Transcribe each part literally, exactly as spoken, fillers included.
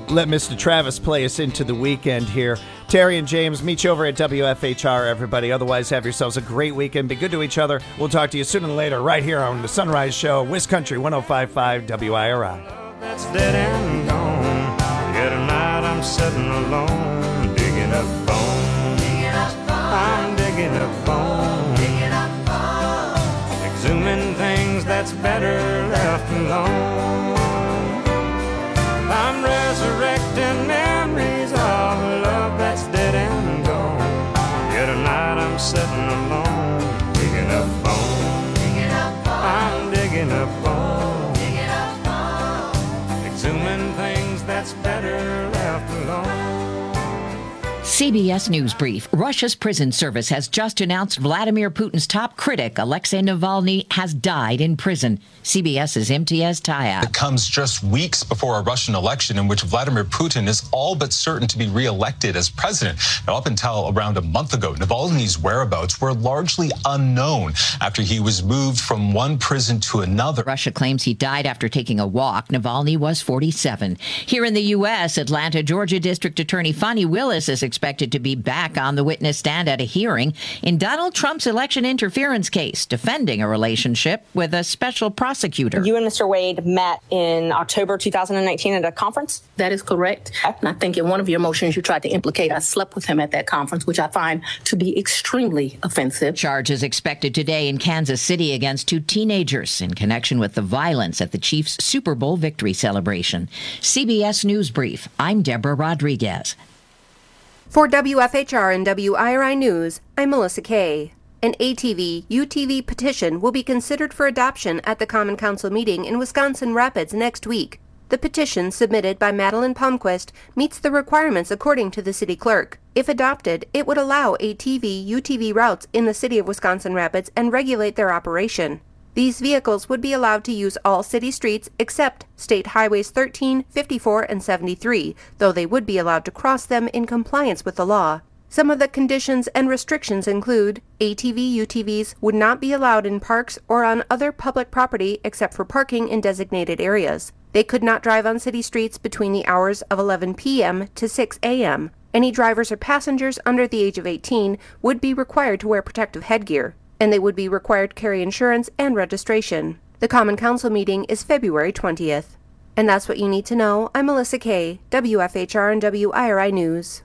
let Mister Travis play us into the weekend here. Terry and James, meet you over at W F H R, everybody. Otherwise, have yourselves a great weekend. Be good to each other. We'll talk to you sooner than later right here on the Sunrise Show, Wisconsin one oh five point five W I R I. That's dead and gone. Yet tonight I'm sitting alone, digging up bones. Digging up bones. I'm digging up bones. Digging up bones. Exhuming things that's better left alone. I'm resurrecting memories of a love that's dead and gone. Yet tonight I'm sitting alone, digging up bones. Digging up bones. I'm digging up bones. Digging up bones. Exhuming things that's better left alone. C B S News Brief. Russia's prison service has just announced Vladimir Putin's top critic, Alexei Navalny, has died in prison. CBS's Imtiaz Tayeb. It comes just weeks before a Russian election in which Vladimir Putin is all but certain to be reelected as president. Now, up until around a month ago, Navalny's whereabouts were largely unknown after he was moved from one prison to another. Russia claims he died after taking a walk. Navalny was forty-seven. Here in the U S, Atlanta, Georgia District Attorney Fani Willis is expected to be back on the witness stand at a hearing in Donald Trump's election interference case, defending a relationship with a special prosecutor. You and Mister Wade met in October two thousand nineteen at a conference? That is correct. And I think in one of your motions you tried to implicate I slept with him at that conference, which I find to be extremely offensive. Charges expected today in Kansas City against two teenagers in connection with the violence at the Chiefs' Super Bowl victory celebration. C B S News Brief. I'm Deborah Rodriguez. For W F H R and W I R I News, I'm Melissa Kay. An A T V U T V petition will be considered for adoption at the Common Council meeting in Wisconsin Rapids next week. The petition, submitted by Madeline Palmquist, meets the requirements according to the city clerk. If adopted, it would allow A T V U T V routes in the city of Wisconsin Rapids and regulate their operation. These vehicles would be allowed to use all city streets except State Highways thirteen, fifty-four, and seventy-three, though they would be allowed to cross them in compliance with the law. Some of the conditions and restrictions include A T V U T Vs would not be allowed in parks or on other public property except for parking in designated areas. They could not drive on city streets between the hours of eleven p.m. to six a.m. Any drivers or passengers under the age of eighteen would be required to wear protective headgear, and they would be required to carry insurance and registration. The Common Council meeting is February twentieth. And that's what you need to know. I'm Melissa Kay, W F H R and W I R I News.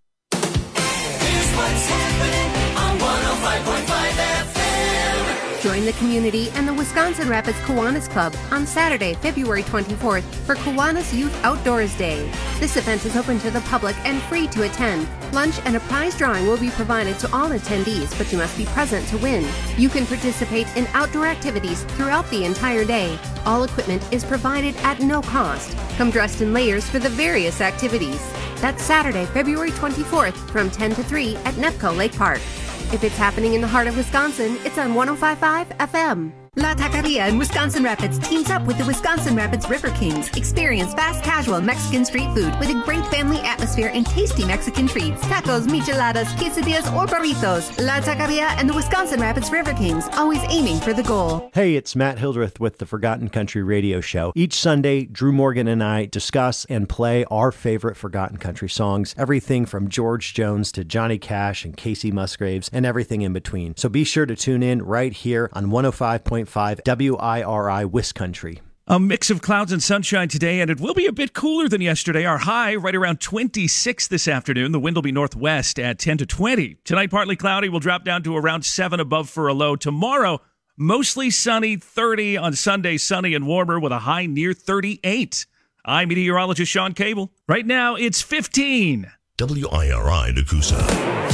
Here's what's happening on one oh five point five F M. Join the community and the Wisconsin Rapids Kiwanis Club on Saturday, February twenty-fourth for Kiwanis Youth Outdoors Day. This event is open to the public and free to attend. Lunch and a prize drawing will be provided to all attendees, but you must be present to win. You can participate in outdoor activities throughout the entire day. All equipment is provided at no cost. Come dressed in layers for the various activities. That's Saturday, February twenty-fourth from ten to three at Nefco Lake Park. If it's happening in the heart of Wisconsin, it's on one oh five point five F M. La Taqueria in Wisconsin Rapids teams up with the Wisconsin Rapids River Kings. Experience fast casual Mexican street food with a great family atmosphere and tasty Mexican treats. Tacos, micheladas, quesadillas, or burritos. La Taqueria and the Wisconsin Rapids River Kings, always aiming for the goal. Hey, it's Matt Hildreth with the Forgotten Country Radio Show. Each Sunday, Drew Morgan and I discuss and play our favorite Forgotten Country songs. Everything from George Jones to Johnny Cash and Casey Musgraves and everything in between. So be sure to tune in right here on one oh five point five W I R I Wiscountry. A mix of clouds and sunshine today, and it will be a bit cooler than yesterday. Our high right around twenty-six this afternoon. The wind will be northwest at ten to twenty. Tonight, partly cloudy. We'll drop down to around seven above for a low. Tomorrow, mostly sunny, thirty. On Sunday, sunny and warmer with a high near thirty-eight. I'm meteorologist Sean Cable. Right now, it's fifteen. W I R I Nakusa.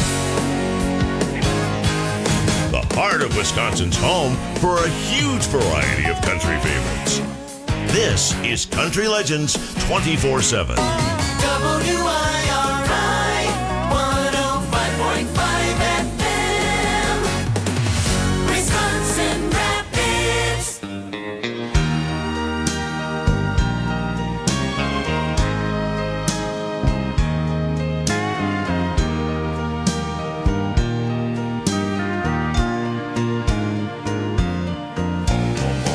The heart of Wisconsin's home for a huge variety of country favorites. This is Country Legends twenty-four seven. W I R I one oh five point five F M. Wisconsin Rapids.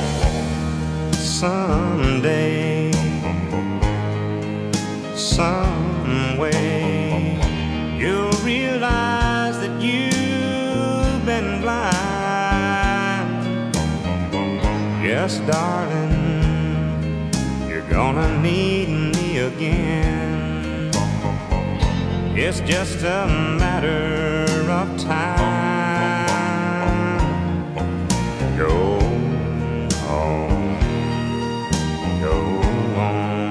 Someday, some Yes, darling, you're gonna need me again. It's just a matter of time. Go on, go on,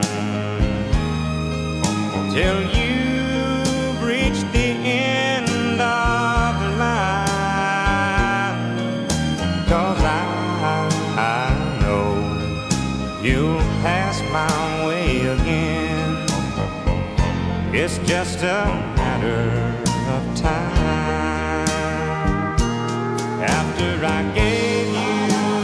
till you've reached the end of the line. 'Cause I, I know you'll pass my way again. It's just a matter of time. After I gave you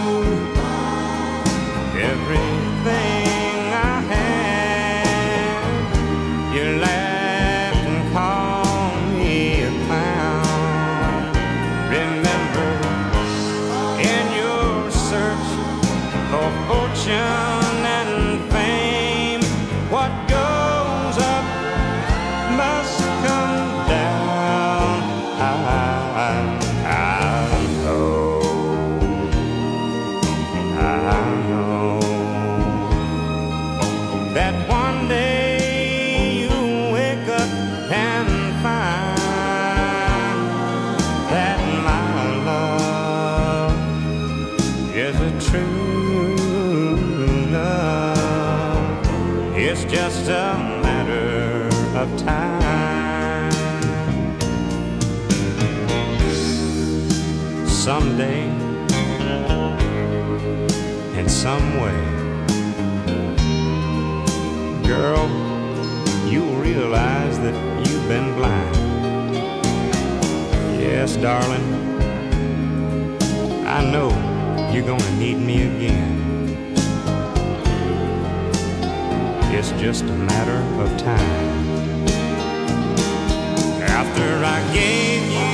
everything I had, you laughed and called me a clown. Remember, in your search for fortune and fame, what goes up must come down. I, I know, I know that one day you'll wake up and find that my love is a true love. It's just a matter of time. Someday, in some way, girl, you'll realize that you've been blind. Yes, darling, I know you're gonna need me again. It's just a matter of time. After I gave you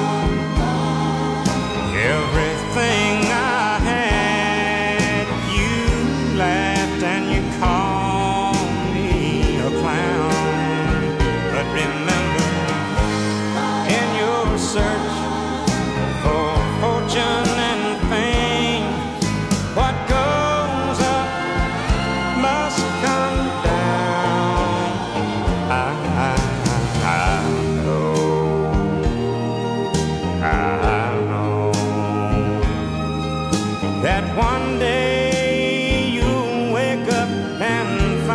everything I had, you laughed and you called me a clown. But remember, in your search for fortune and fame, what goes up must come down. I, I, I know, I know that one day you'll wake up and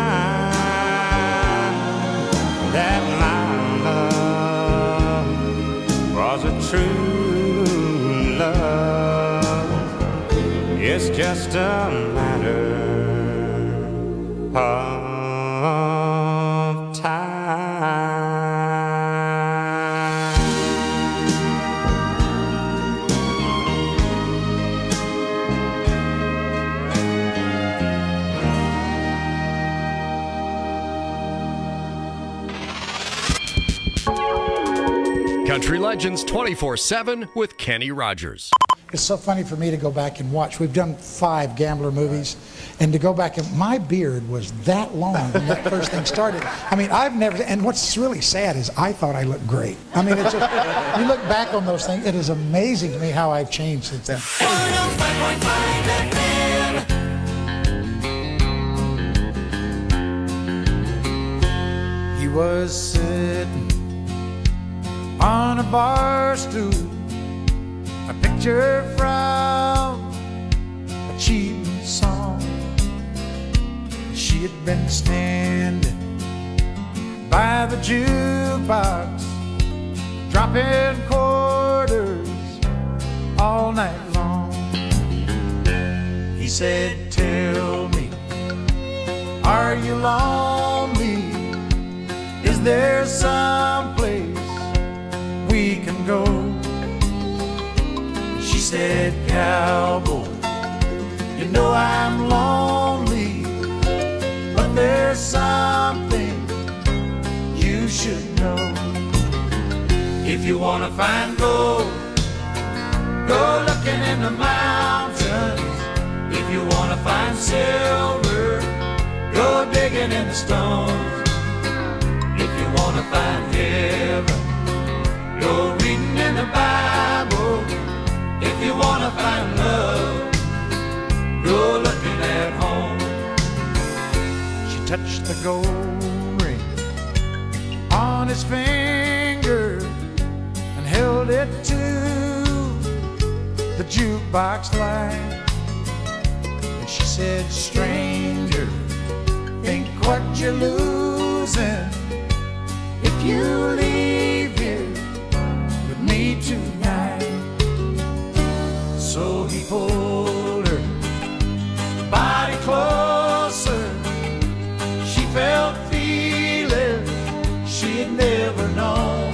find that my love was a true love. It's just a matter of time. Country Legends twenty-four seven with Kenny Rogers. It's so funny for me to go back and watch. We've done five Gambler movies, and to go back and my beard was that long when that first thing started. I mean, I've never, and what's really sad is I thought I looked great. I mean, it's just, you look back on those things, it is amazing to me how I've changed since then. one oh five point five F M. He was sitting on a bar stool, a picture from a cheating song. She had been standing by the jukebox, dropping quarters all night long. He said, "Tell me, are you lonely? Is there some place we can go?" She said, "Cowboy, you know I'm lonely, but there's something you should know. If you wanna find gold, go looking in the mountains. If you wanna find silver, go digging in the stones. If you wanna find heaven, go reading in the Bible. If you wanna find love, go gold ring on his finger and held it to the jukebox light. And she said, stranger, think what you're losing if you leave here with me tonight. So he pulled her body closer. She felt feelings she had never known.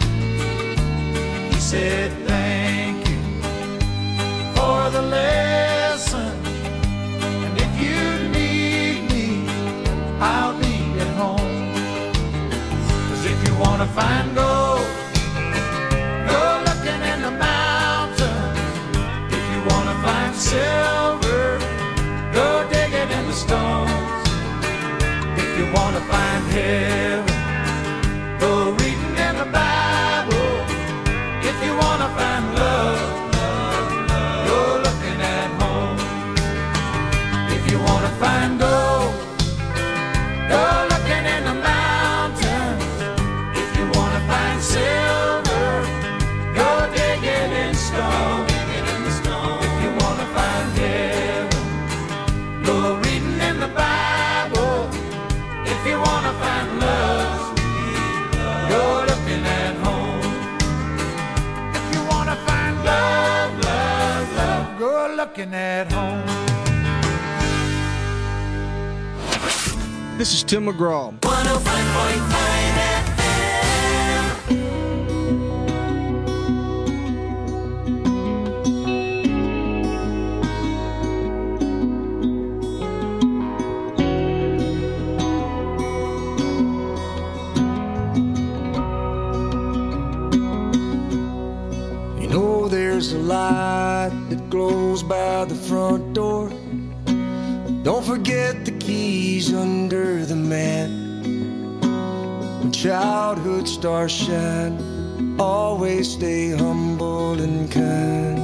He said, thank you for the lesson, and if you need me, I'll be at home. 'Cause if you wanna find gold, go looking in the mountains. If you wanna find silver, go digging in the stones. If you wanna find heaven, go reading in the Bible. If you wanna find love, go looking at home. If you wanna find gold, go looking in the mountains. If you wanna find silver, go digging in stone. If you wanna find heaven, go reading in the Bible. If you wanna find love, go looking at home. If you wanna find love, love, love, go looking at home. This is Tim McGraw. one oh five point five F M. You know there's a light that glows by the front door. Don't forget the keys under the mat. When childhood stars shine, always stay humble and kind.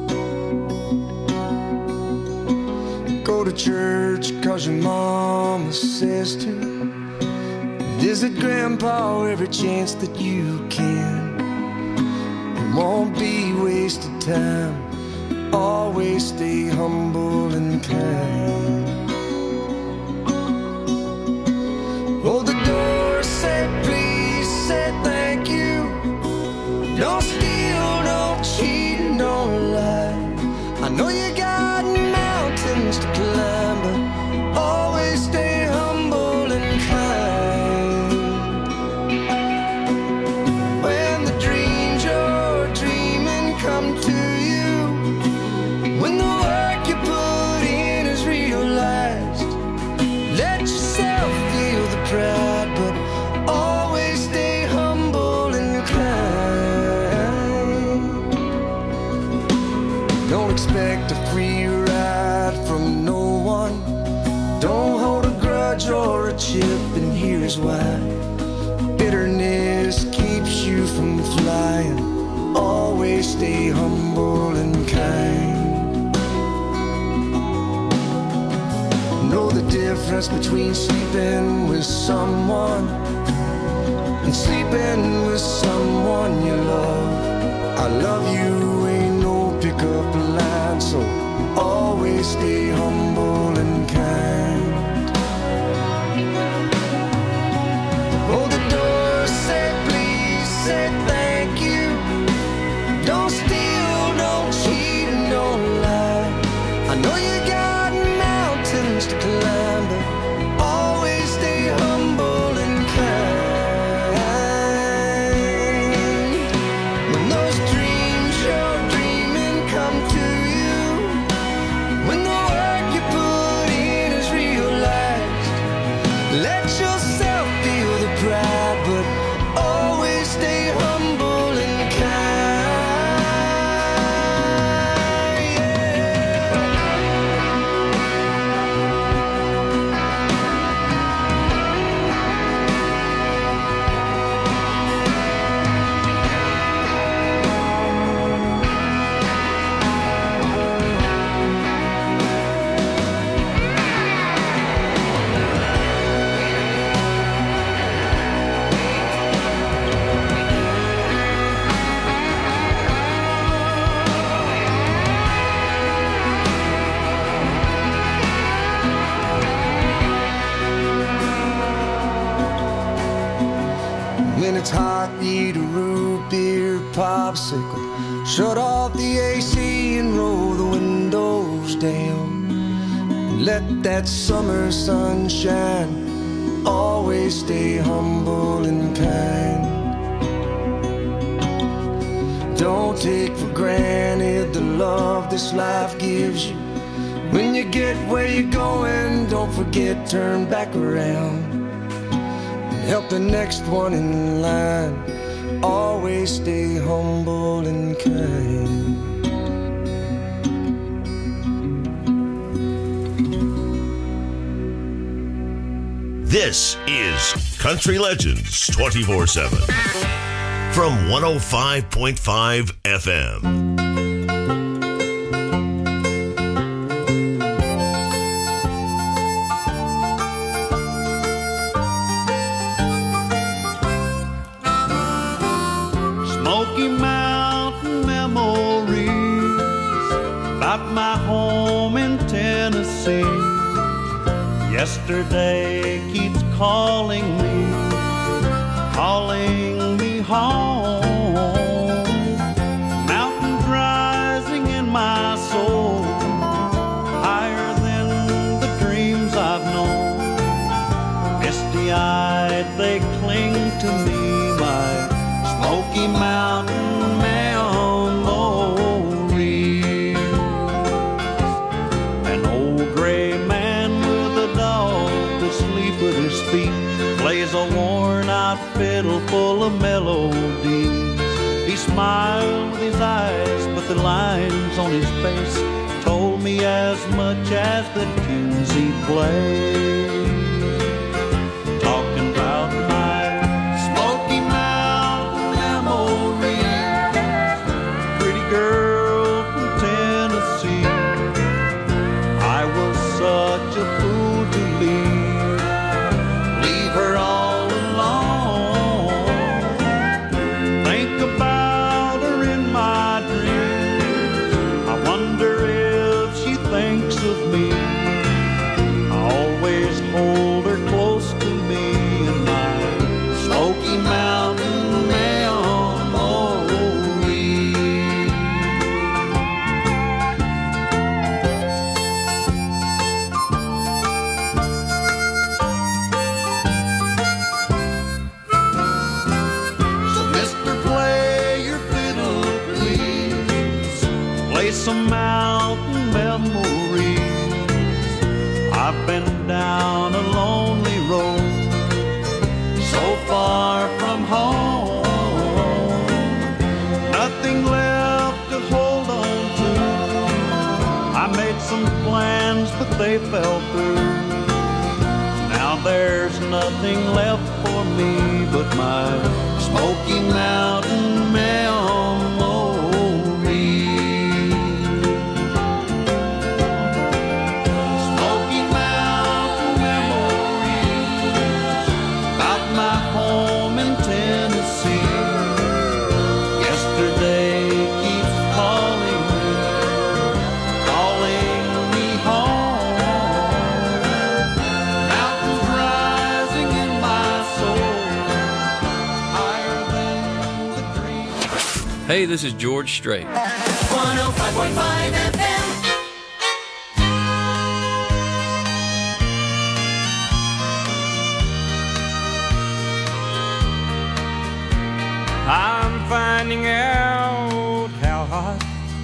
Go to church 'cause your mama says to. Visit grandpa every chance that you can. It won't be wasted time. Always stay humble and kind. Hold the door, say please, say thank you. Don't steal, don't cheat, don't lie. I know you got mountains to climb, but always stay humble and kind. When the dreams you're dreaming come to you, when the work you put in is realized, let yourself feel the pride, but always stay humble and kind. Don't expect a free ride from no one. Don't hold a grudge or a chip, and here's why. Bitterness keeps you from flying. Always stay humble and kind. Know the difference between sleeping with someone and sleeping with someone you love. I love you ain't no pickup line, so always stay humble and kind. Hold the door, say please, say thank you. Don't steal, don't cheat, and don't lie. I know you got mountains to climb, but always stay humble and kind. When those dreams you're dreaming come to you, when the work bicycle, shut off the A C and roll the windows down. Let that summer sun shine, always stay humble and kind. Don't take for granted the love this life gives you. When you get where you're going, don't forget, turn back around and help the next one in line. Always stay humble and kind. This is Country Legends twenty-four seven from one oh five point five F M. Smoky Mountain memories about my home in Tennessee. Yesterday keeps calling me, calling me home. Mountains rising in my soul, higher than the dreams I've known. Misty-eyed they cling to me, my Smoky Mountain memories. An old gray man with a dog asleep at his feet plays a worn-out fiddle full of melodies. He smiled with his eyes, but the lines on his face told me as much as the tunes he played. Talking about my Smoky Mountain memories, pretty girl from Tennessee. I was such a fool to leave, leave her all alone. Think about her in my dreams, I wonder if she thinks of me. I always hold her close to me in my Smoky Mountain memories. So mister, play your fiddle, please. Play some mountain memories. I've been down a lonely road, so far from home. Nothing left to hold on to. I made some plans, but they fell through. Now there's nothing left for me but my Smoky Mountain memories. Smoky Mountain memories about my home in Tennessee. Yesterday keeps calling me, calling me home. Mountains rising in my soul, higher than the dream. Hey, this is George Strait. one oh five point five F M. I'm finding out how hot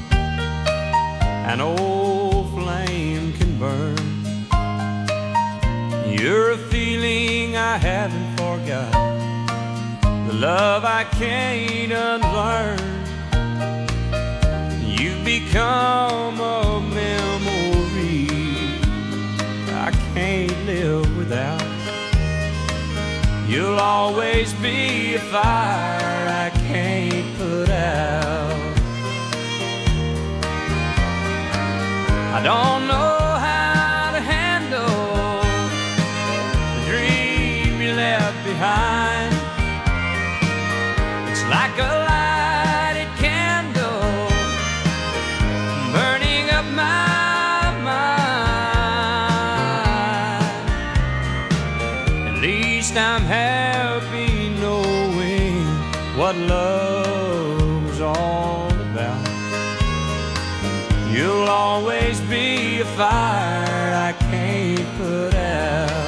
an old flame can burn. You're a feeling I haven't forgot, the love I can't unlearn. You've become a memory I can't live without. You'll always be a fire I can't put out. I don't know how to handle the dream you left behind. It's like a lighted candle burning up my mind. At least I'm happy knowing what love was all always be a fire I can't put out.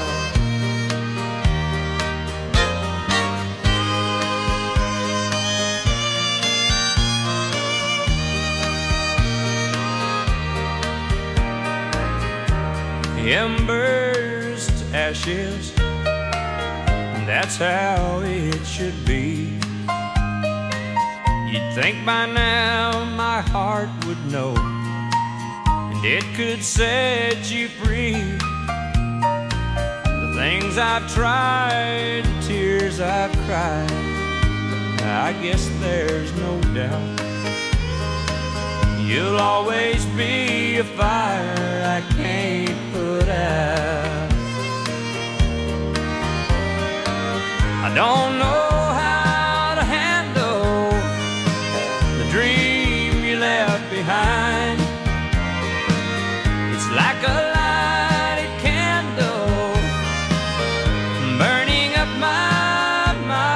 Embers to ashes, that's how it should be. You'd think by now my heart would know, and it could set you free. The things I've tried, the tears I've cried, I guess there's no doubt you'll always be a fire I can't put out. I don't know how to handle the dream you left behind. It's like a lighted candle burning up my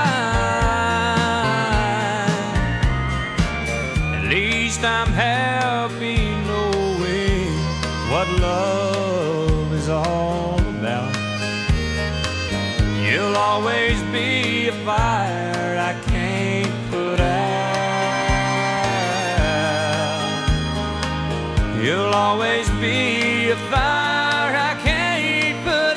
mind. At least I'm happy knowing what love is all about. You'll always be a fire I can't put out. You'll always be a fire I can't put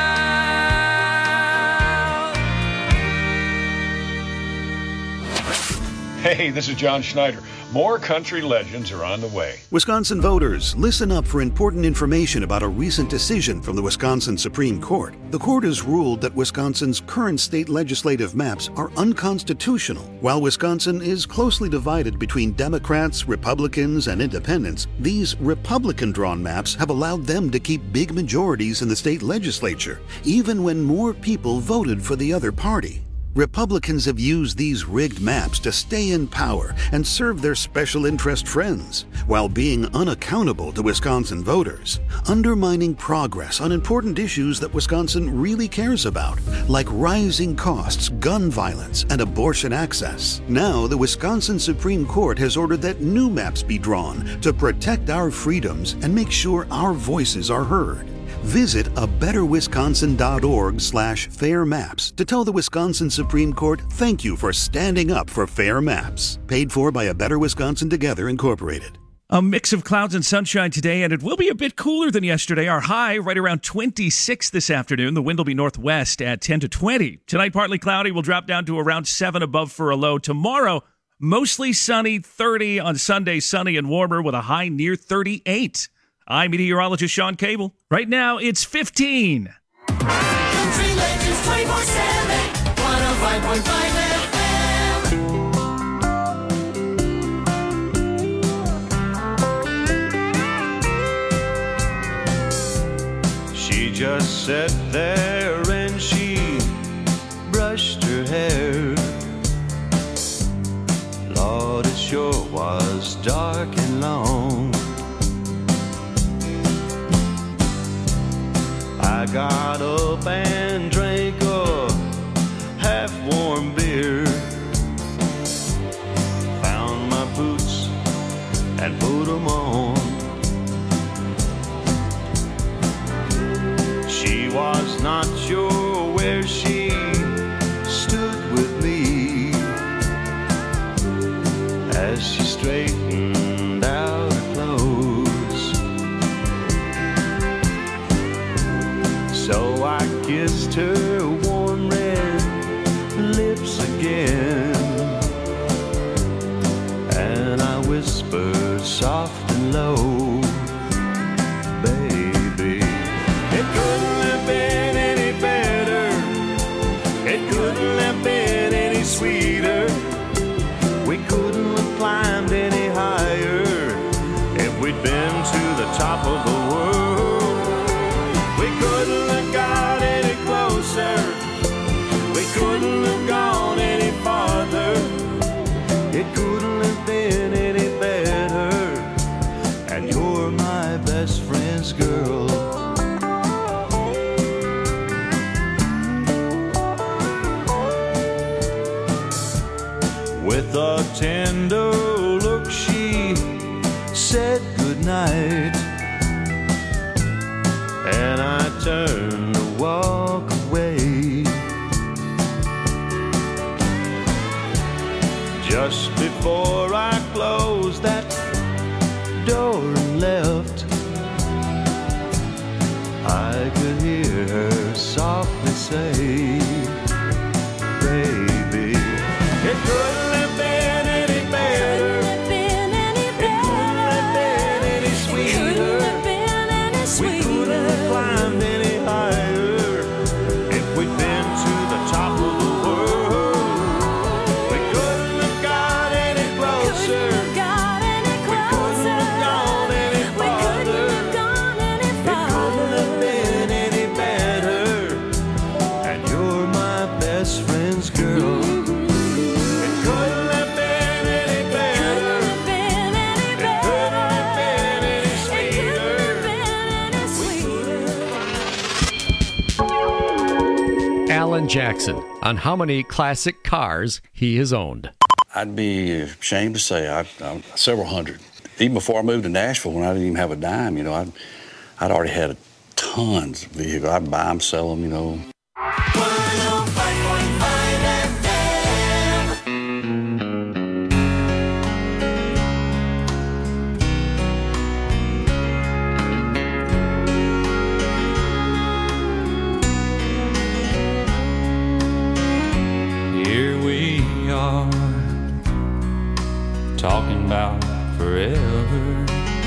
out. Hey, this is John Schneider. More country legends are on the way. Wisconsin voters, listen up for important information about a recent decision from the Wisconsin Supreme Court. The court has ruled that Wisconsin's current state legislative maps are unconstitutional. While Wisconsin is closely divided between Democrats, Republicans, and independents, these Republican-drawn maps have allowed them to keep big majorities in the state legislature, even when more people voted for the other party. Republicans have used these rigged maps to stay in power and serve their special interest friends, while being unaccountable to Wisconsin voters, undermining progress on important issues that Wisconsin really cares about, like rising costs, gun violence, and abortion access. Now, the Wisconsin Supreme Court has ordered that new maps be drawn to protect our freedoms and make sure our voices are heard. Visit a better wisconsin dot org slash fair maps to tell the Wisconsin Supreme Court thank you for standing up for fair maps. Paid for by A Better Wisconsin Together, Incorporated. A mix of clouds and sunshine today, and it will be a bit cooler than yesterday. Our high right around twenty-six this afternoon. The wind will be northwest at ten to twenty. Tonight, partly cloudy. We'll drop down to around seven above for a low. Tomorrow, mostly sunny, thirty. On Sunday, sunny and warmer with a high near thirty-eight. I'm meteorologist Sean Cable. Right now, it's fifteen. Country Legends twenty-four seven, one oh five point five F M. She just sat there and she brushed her hair. Lord, it sure was dark and long. I got up and drank a half-warm beer, found my boots and put them on. She was not sure where she stood with me as she straightened out her clothes. So I kissed her warm red lips again, and I whispered soft and low, baby, it couldn't have been any better, it couldn't have been any sweeter, we couldn't have climbed any higher if we'd been to the top of the world. We couldn't have got any closer, we couldn't have gone any farther, it couldn't have been any better, and you're my best friend's girl. With a tender look she said goodnight, Kevin Jackson on how many classic cars he has owned. I'd be ashamed to say I've, I'm several hundred. Even before I moved to Nashville, when I didn't even have a dime, you know, I'd, I'd already had tons of vehicles. I'd buy them, sell them, you know. Talking about forever.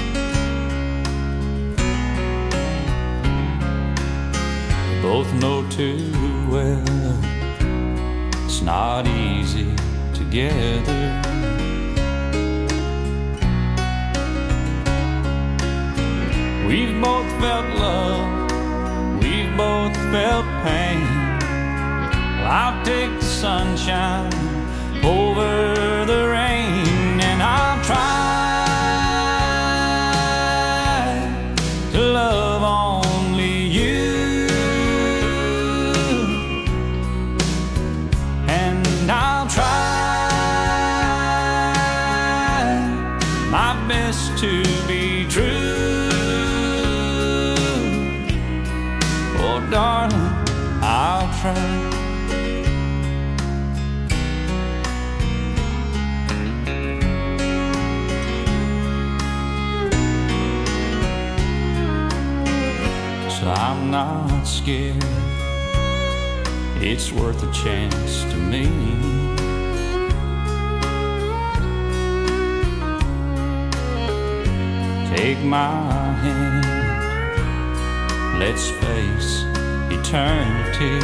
Both know too well it's not easy together. We've both felt love, we've both felt pain. Well, I'll take the sunshine over the rain, and I'll try to love only you, and I'll try my best to be true. Oh, darling, I'll try. I'm not scared, it's worth a chance to me. Take my hand, let's face eternity.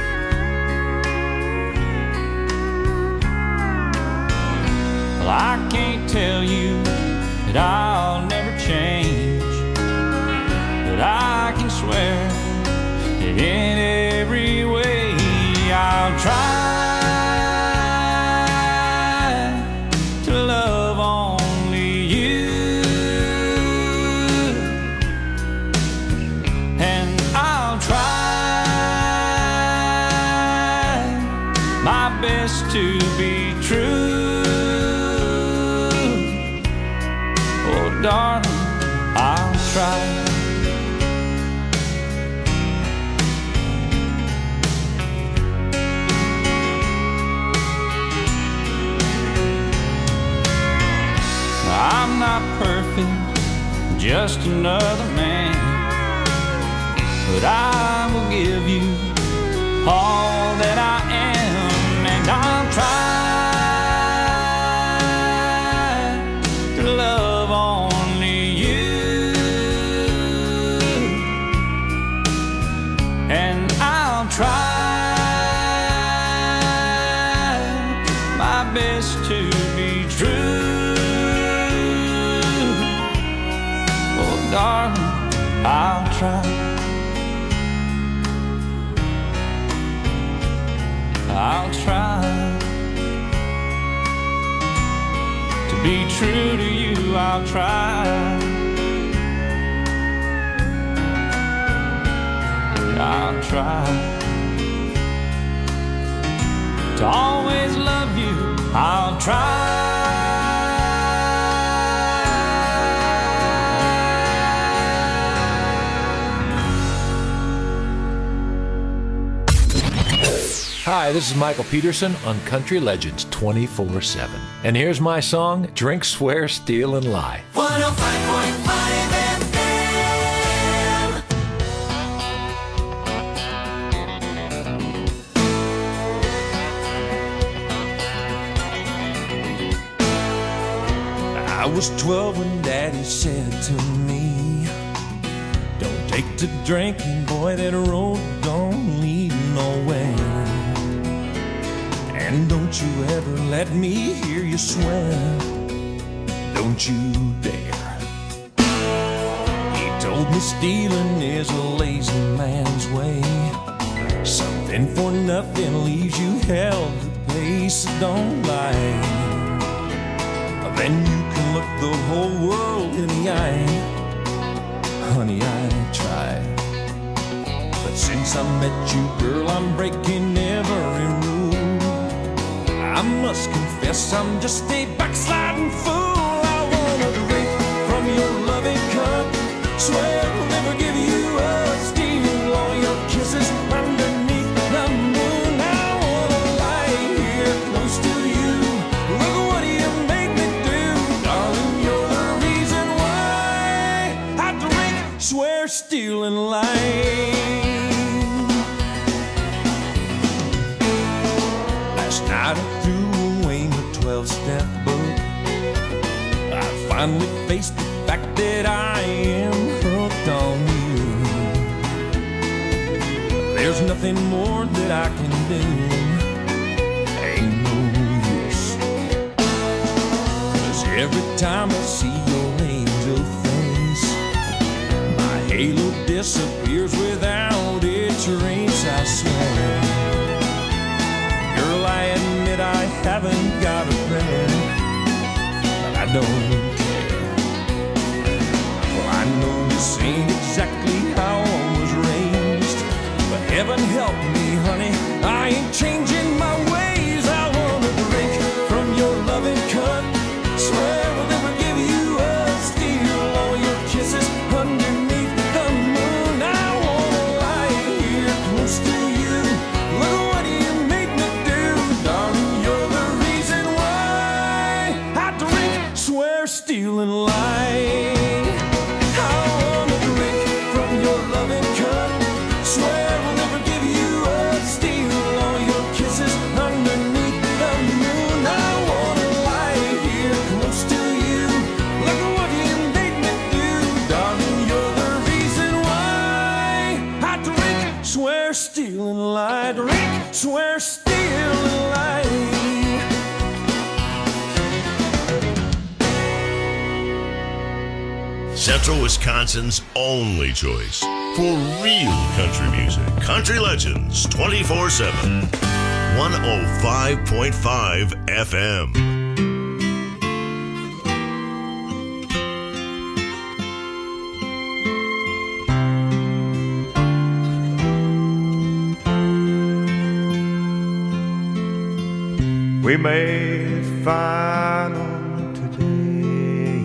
Well, I can't tell you that I'll never change, but I can swear that in every way I'll try to love only you, and I'll try my best to be true. Oh, darling, I'll try. I'm not perfect, just another man, but I will give you all that I am, and I'll try to love only you, and I'll try my best to be true. Darling, I'll try. I'll try to be true to you. I'll try. I'll try to always love you. I'll try. Hi, this is Michael Peterson on Country Legends twenty-four seven. And here's my song, Drink, Swear, Steal, and Lie. one oh five point five F M. I was twelve when Daddy said to me, don't take to drinking, boy, that road don't lead nowhere. And don't you ever let me hear you swear, don't you dare. He told me stealing is a lazy man's way. Something for nothing leaves you hell to pay, so don't lie. Then you can look the whole world in the eye. Honey, I tried, but Since I met you, girl, I'm breaking every rule. I must confess I'm just a backsliding fool. I wanna drink from your loving cup. Swear I'll never give you up. Steal all your kisses underneath the moon. I wanna lie here close to you. Look what you make me do. Darling, you're the reason why I drink, swear, steal, and lie. I threw away my twelve-step book. I finally faced the fact that I am hooked on you. There's nothing more that I can do. Ain't no use. 'Cause every time I see your angel face, my halo disappears without a trace, I swear. Girl, I admit I haven't got a friend, but I don't care. Well, I know this ain't exactly how I was raised, but heaven help me, honey, I ain't changing my ways. I wanna drink from your loving cup. Swear I'll never give you up. Steal all your kisses underneath the moon. I wanna lie here close to you. Look what you made me do. Darling, you're the reason why I drink, swear, steal, and lie. I wanna drink from your loving cup. Swear I'll never give you up. Steal all your kisses underneath the moon. I wanna lie here close to you. Look what you made me do. Darling, you're the reason why I drink, swear, steal, and lie. Drink, swear, steal, and lie. Central Wisconsin's only choice for real country music. Country Legends twenty-four seven. one oh five point five F M. We made it final today.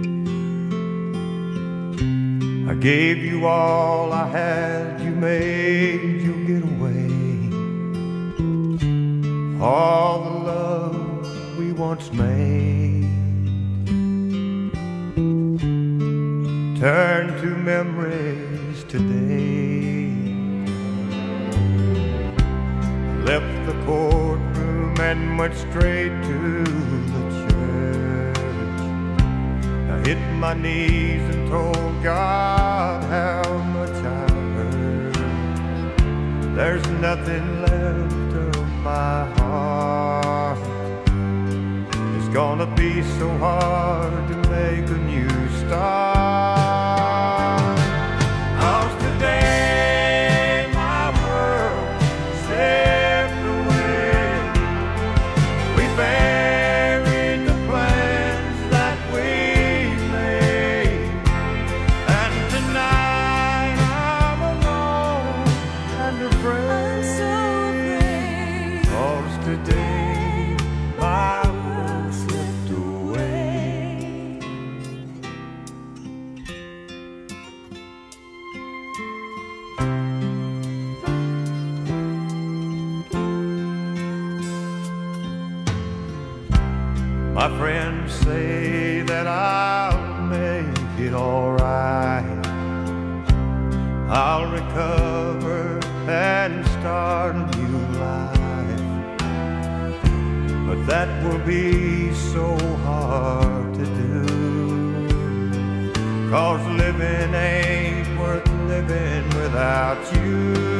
I gave you all I had, you made you get away. All the love we once made turned to memories today. Left the courtroom and went straight to the church. I hit my knees and told God how much I hurt. There's nothing left of my heart. It's gonna be so hard to make a new start. 'Cause today my world slipped away. We buried the plans that we made, and tonight I'm alone and afraid. I'm so afraid. 'Cause today my world slipped away. My friends say that I'll make it alright. I'll recover and start a new life. But that will be so hard to do. 'Cause living ain't worth living without you.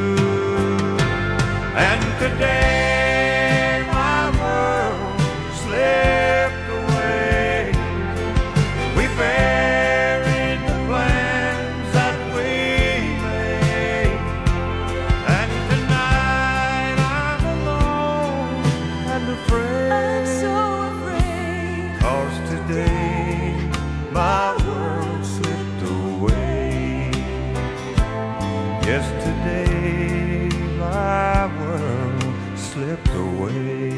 And today my world slipped away. We buried the plans that we made, and tonight I'm alone and afraid. I'm so afraid. 'Cause today my world slipped away. Yesterday slipped away.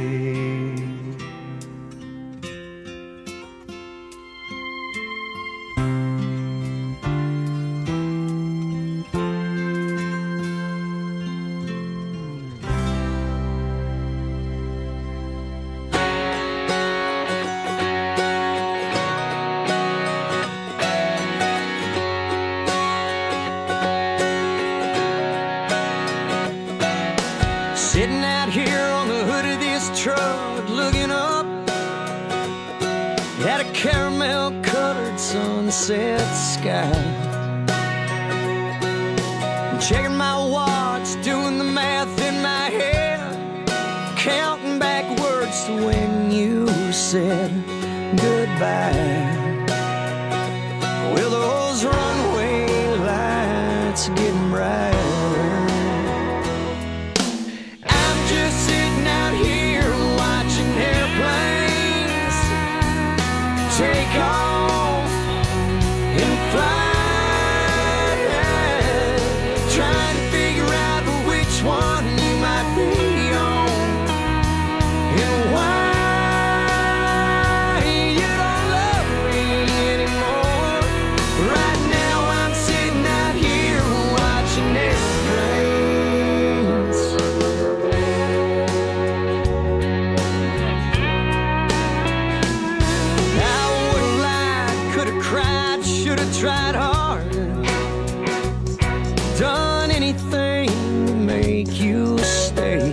Sitting out here on the hood of this truck, looking up at a caramel-colored sunset sky. I'm checking my watch, doing the math in my head, counting backwards to when you said goodbye. Well, those runway lights are getting brighter. Just sitting out here watching airplanes take off and fly, trying to figure out which one you might be on and why you don't love me anymore. Right now I'm sitting out here watching airplanes. Tried hard, done anything to make you stay.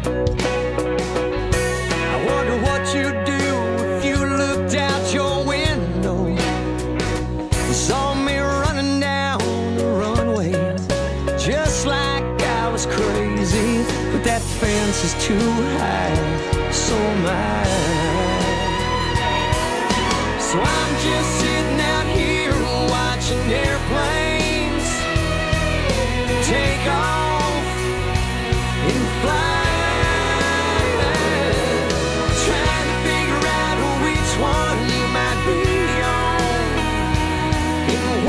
I wonder what you'd do if you looked out your window and saw me running down the runway, just like I was crazy. But that fence is too high, so am I. So I'm just sitting out here watching airplanes take off and fly, trying to figure out which one you might be on and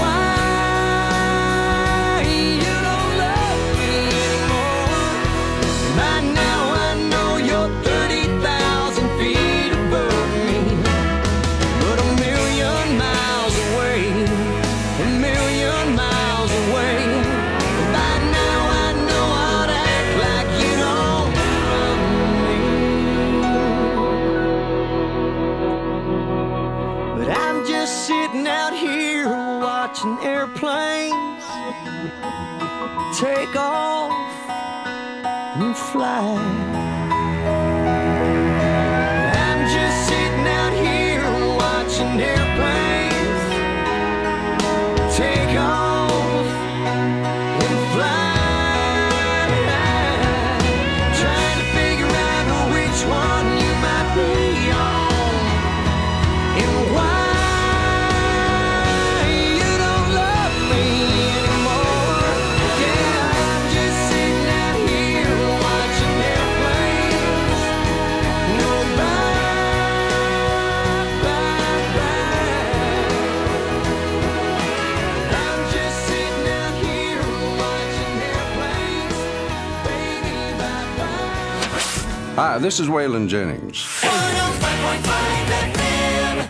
why you don't love me anymore. By now I know you're thirty thousand feet above me, but a million miles away. A million miles away. By now I know how to act like you don't love me. But I'm just sitting out here watching airplanes take off and fly. I'm just sitting out here watching airplanes take off and fly, trying to figure out which one you might be on and why you don't love me anymore. Yeah, I'm just sitting out here watching airplanes go by, by, by. I'm just sitting out here watching airplanes, baby, bye-bye. Hi, this is Waylon Jennings. one oh five point five F M.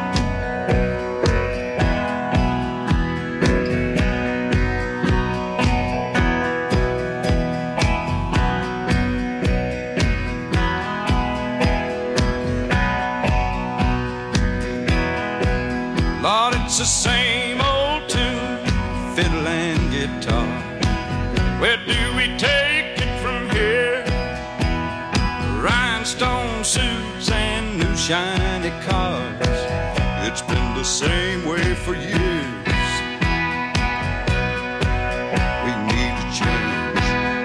Lord, it's the same old tune, fiddle and guitar. Where do we take it from here? Rhinestone suits and new shiny cars. It's been the same way for years. We need to change.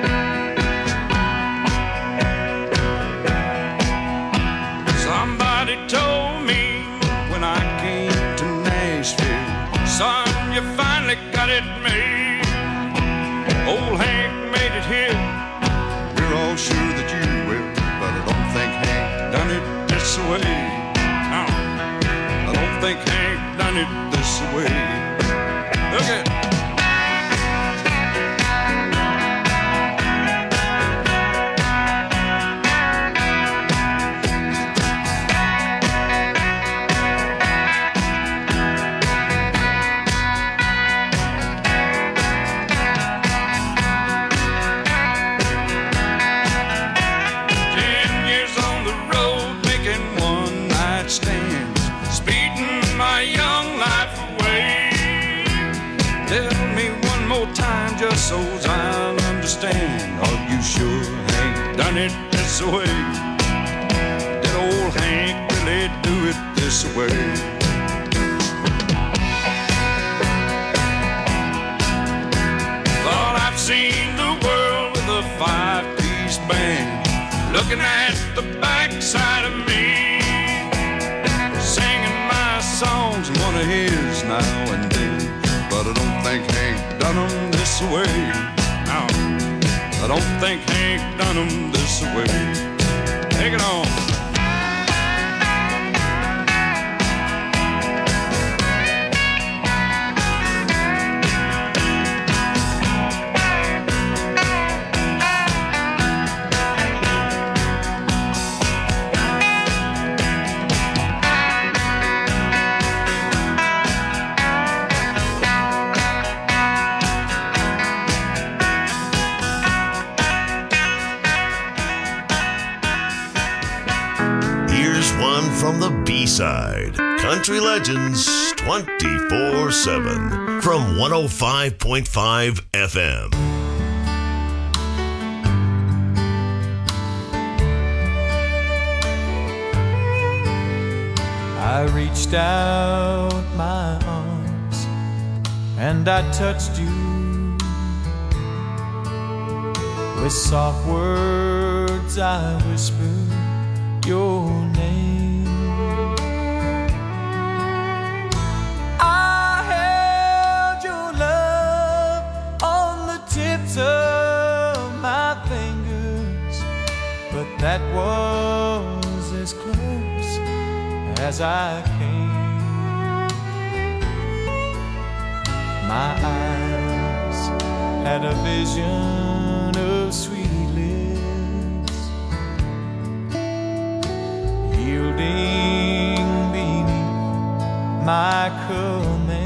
Somebody told me when I came to Nashville, son, you finally got it made. Old Hank made it here. We're all sure that you will, but I don't think Hank done it this way. No, I don't think Hank done it this way. Look at just so as I understand. Are you sure Hank done it this way? Did old Hank really do it this way? Thought I've seen the world with a five-piece band, looking at the backside of me, singing my songs and one of his now and then. But I don't think Hank done them this way. No, I don't think Hank done them this way. Take it on. From the B-side, Country Legends twenty-four seven from one oh five point five F M. I reached out my arms and I touched you with soft words. I whispered your name. Of my fingers, but that was as close as I came. My eyes had a vision of sweet lips, yielding beneath my command.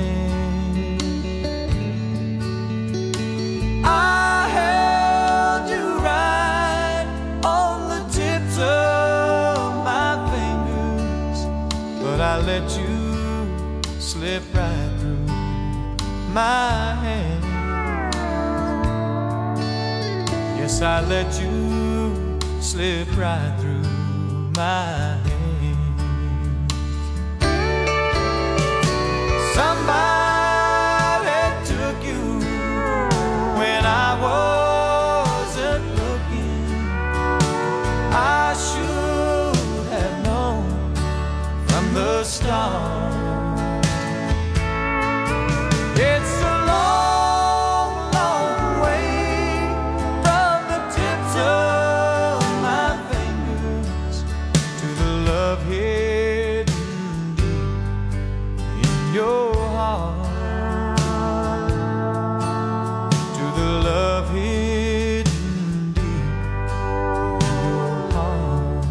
I held you right on the tips of my fingers, but I let you slip right through my hands. Yes, I let you slip right through my hands. Somebody I wasn't looking. I should have known from the start. It's a long, long way from the tips of my fingers to the love hidden deep in your heart. Love hidden deep in your heart.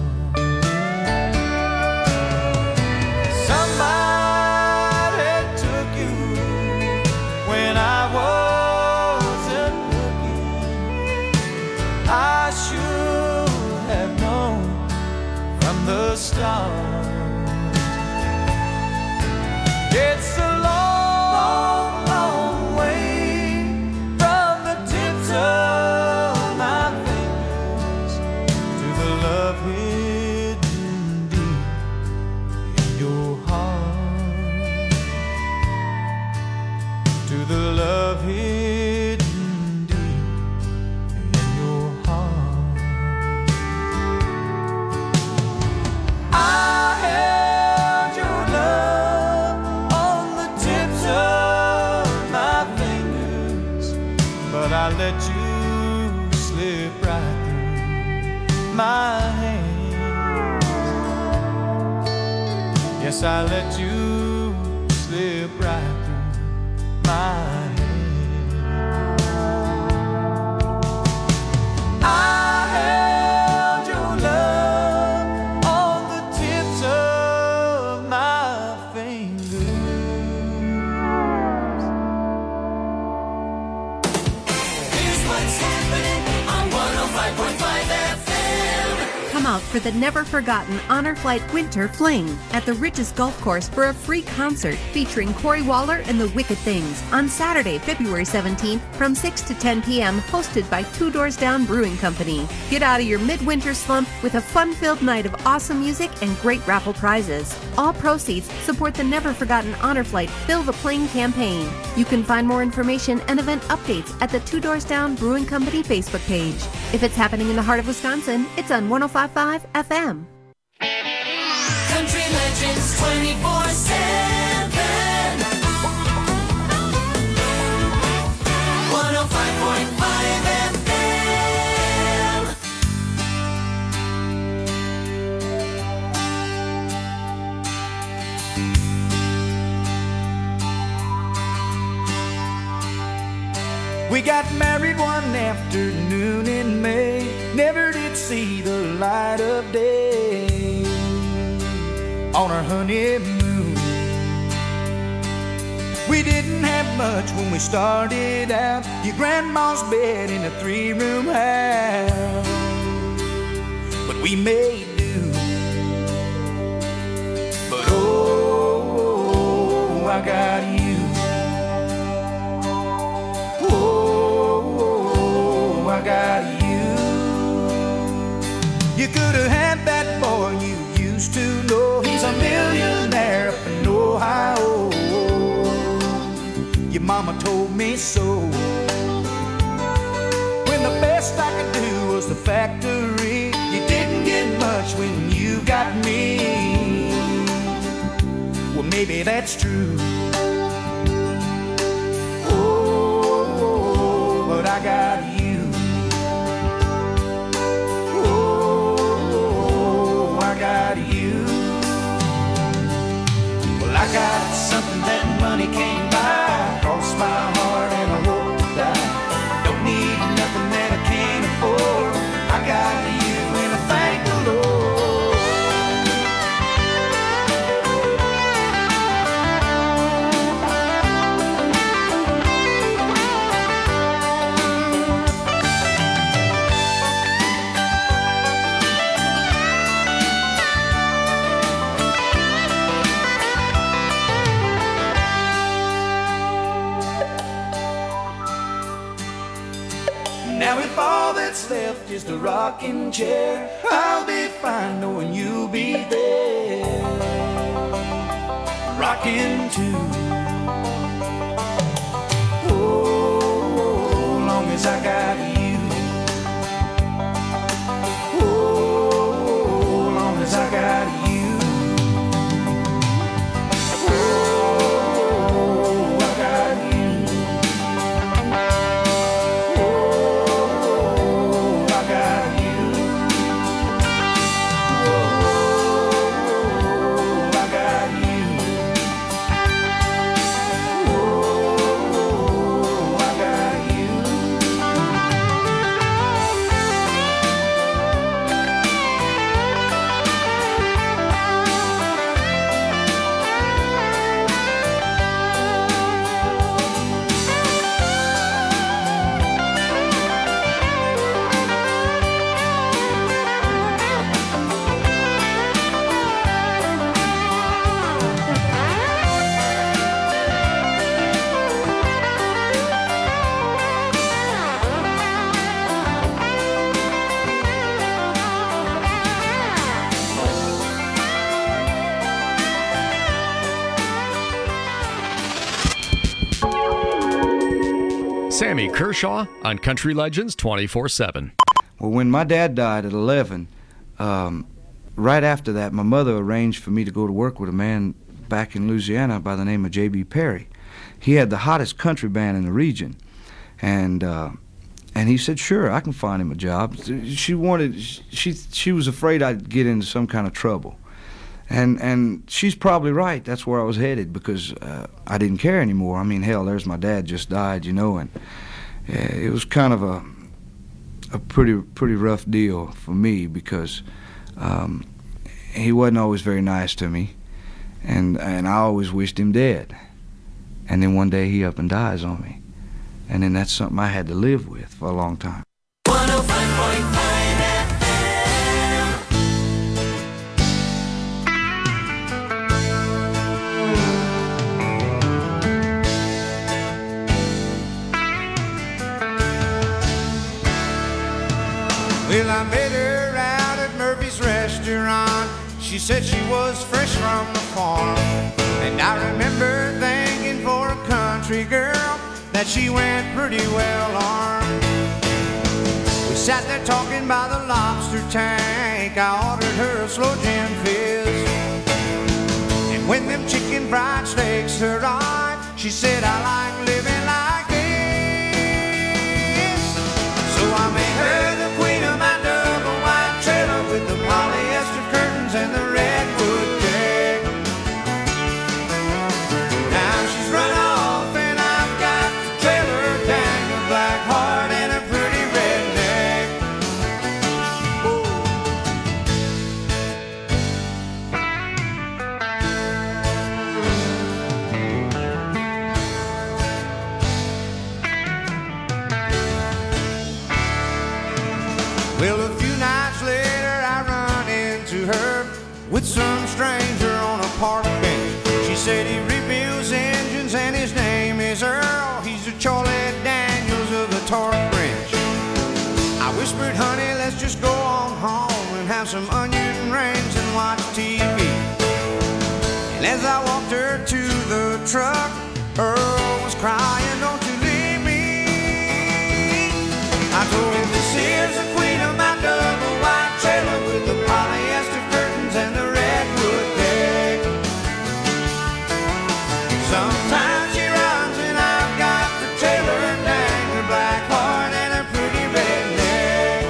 Somebody took you when I wasn't looking. I should have known from the start. It's a long, long way of my fingers to the love hidden deep in your heart, to the love hidden deep in your heart. I held your love on the tips of my fingers, but I let you slip right through my hands. Yes, I let you slip right through my hands. I held your love on the tips of my fingers. Here's what's happening on one oh five point five F M. Come out for the never-forgotten Honor Flight Winter Fling at the Riches Golf Course for a free concert featuring Corey Waller and the Wicked Things on Saturday, February seventeenth from six to ten p.m. hosted by Two Doors Down Brewing Company. Get out of your midwinter slump with a fun-filled night of awesome music and great raffle prizes. All proceeds support the never-forgotten Honor Flight Fill the Plane campaign. You can find more information and event updates at the Two Doors Down Brewing Company Facebook page. If it's happening in the heart of Wisconsin, it's on one oh five point five F M. Country Legends twenty-four seven. one oh five point five F M. We got married one afternoon in May, never did see the light of day on our honeymoon. We didn't have much when we started out, your grandma's bed in a three-room house, but we made do. But oh, I got you. I got you. You could have had that boy you used to know. He's a millionaire up in Ohio. Your mama told me so. When the best I could do was the factory, you didn't get much when you got me. Well, maybe that's true. Oh, but I got you. Got you. Well, I got something that money can't buy. Cross my heart and I hope to die. Don't need nothing that I can't afford. I got you and I thank the left is the rocking chair. I'll be fine knowing you'll be there, rocking too. Oh, long as I got you. Oh, long as I got you. Oh, I got you. Sammy Kershaw on Country Legends twenty-four seven. Well, when my dad died at eleven, um, right after that, my mother arranged for me to go to work with a man back in Louisiana by the name of J B Perry. He had the hottest country band in the region, and uh, and he said, "Sure, I can find him a job." She wanted, she she was afraid I'd get into some kind of trouble, and and she's probably right. That's where I was headed because uh, I didn't care anymore. I mean, hell, there's my dad just died, you know, and uh, it was kind of a a pretty pretty rough deal for me because um, he wasn't always very nice to me, and and I always wished him dead. And then one day he up and dies on me, and then that's something I had to live with for a long time. one oh five point five F M. She said she was fresh from the farm. And I remember thinking for a country girl that she went pretty well armed. We sat there talking by the lobster tank. I ordered her a slow gin fizz. And when them chicken fried steaks arrived, she said, I like living like this. So I made her the queen of my double wide trailer with the polyester curtains and the redwood deck. Now she's run off and I've got the trailer, dang, a black heart and a pretty redneck. Woo. Well, a few nights later I run into her with some stranger on a park bench. She said he rebuilds engines and his name is Earl. He's a Charlie Daniels of the torque wrench. I whispered, honey, let's just go on home and have some onion rings and watch T V. And as I walked her to the truck, Earl was crying, don't you leave me. I told him, this is the queen of my double wide trailer with the polyester curtains and the redwood deck. Sometimes she runs and I've got the trailer, dang, her black heart and a pretty redneck.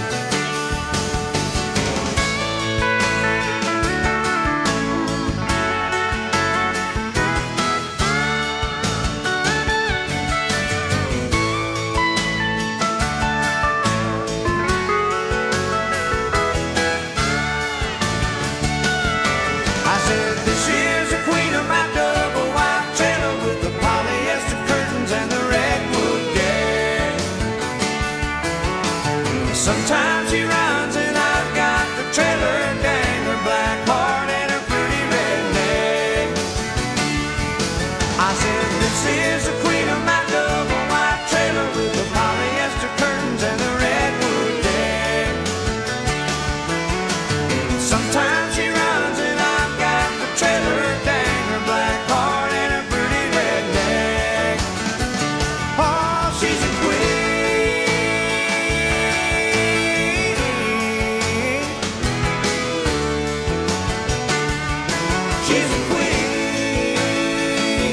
I said, this is the queen of my double wide trailer with the polyester curtains and the redwood deck. Sometimes she runs and I've got the trailer, dang, her black heart and her pretty redneck. I said, this is the queen of my double wide trailer with the polyester curtains and the redwood deck. Sometimes she runs and I've got the trailer, dang, her black heart and her pretty redneck. Oh, she's a queen. She's a queen.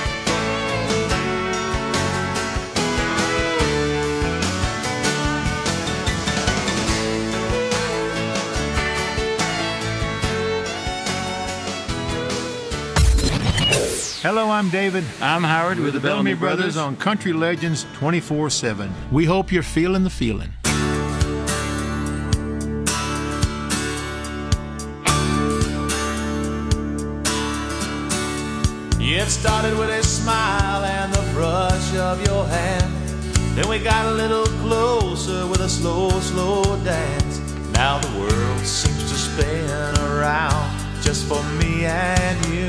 Hello, I'm David. I'm Howard with the Bellamy Brothers on Country Legends twenty-four seven. We hope you're feeling the feeling. It started with a smile and the brush of your hand. Then we got a little closer with a slow, slow dance. Now the world seems to spin around just for me and you.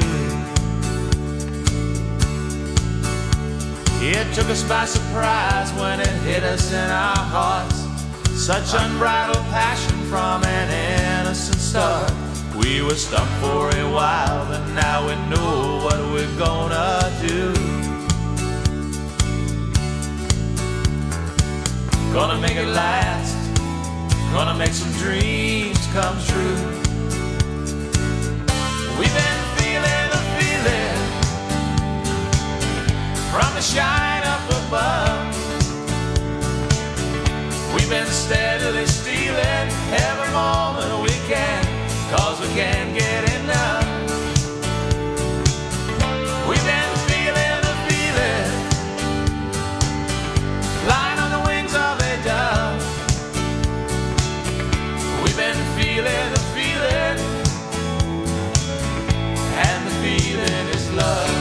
It took us by surprise when it hit us in our hearts. Such unbridled passion from an innocent start. We were stuck for a while, but now we know what we're gonna do. Gonna make it last, gonna make some dreams come true. We've been feeling the feeling from the shine up above. We've been steadily stealing every moment we can, 'cause we can't get enough. We've been feeling the feeling, flying on the wings of a dove. We've been feeling the feeling, and the feeling is love.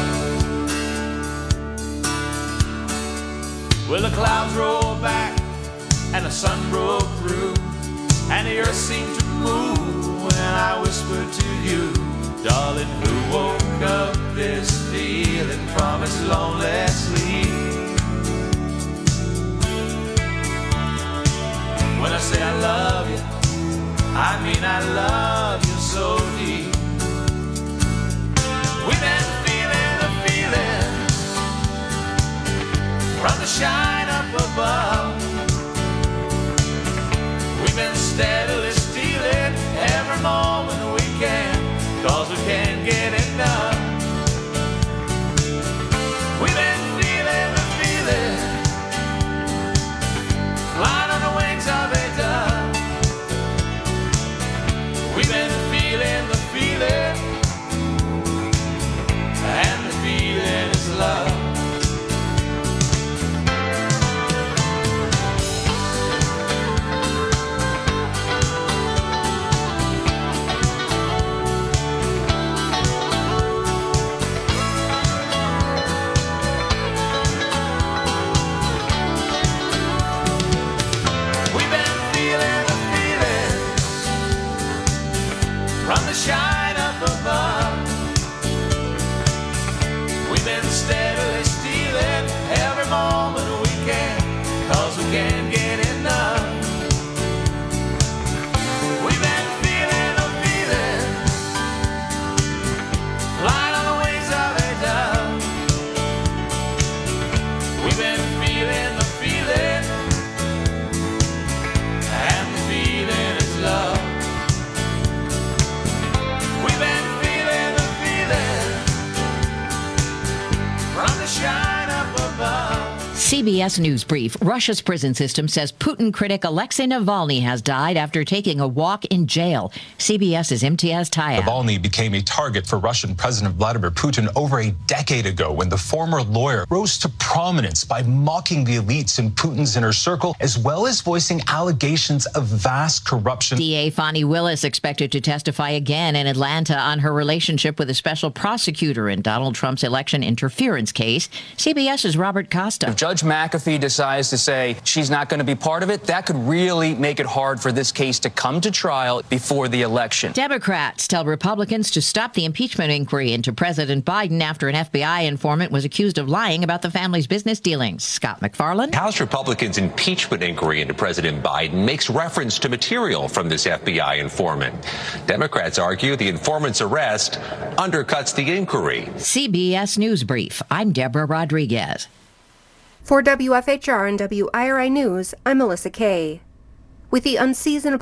Well, the clouds rolled back and the sun broke through, and the earth seemed to move when I whispered to you, darling, who woke up this feeling from its lonely sleep. When I say I love you, I mean I love you so deep. We've been feeling the feeling from the shine up above. We've been steadily stealing every moment we can, 'cause we can't get enough. We've been feeling the feeling, flying on the wings of a dove. We've been feeling the feeling, and the feeling is love. From the shine up above, we've been steadily stealing every moment we can, 'cause we can't get enough. We've been feeling the feeling, flying on the wings of a dove. We've been feeling the feeling, and the feeling is love. Shine up above. C B S News Brief. Russia's prison system says Putin critic Alexei Navalny has died after taking a walk in jail. CBS's Imtiaz Tyab. Navalny became a target for Russian President Vladimir Putin over a decade ago when the former lawyer rose to prominence by mocking the elites in Putin's inner circle, as well as voicing allegations of vast corruption. D A Fani Willis expected to testify again in Atlanta on her relationship with a special prosecutor in Donald Trump's election interference case. CBS's Robert Costa. If Judge McAfee decides to say she's not going to be part of it, that could really make it hard for this case to come to trial before the election. Democrats tell Republicans to stop the impeachment inquiry into President Biden after an F B I informant was accused of lying about the family's business dealings. Scott McFarland. House Republicans' impeachment inquiry into President Biden makes reference to material from this F B I informant. Democrats argue the informant's arrest undercuts the inquiry. C B S News Brief. I'm Deborah Rodriguez. For W F H R and W I R I News, I'm Melissa Kay. With the unseasonably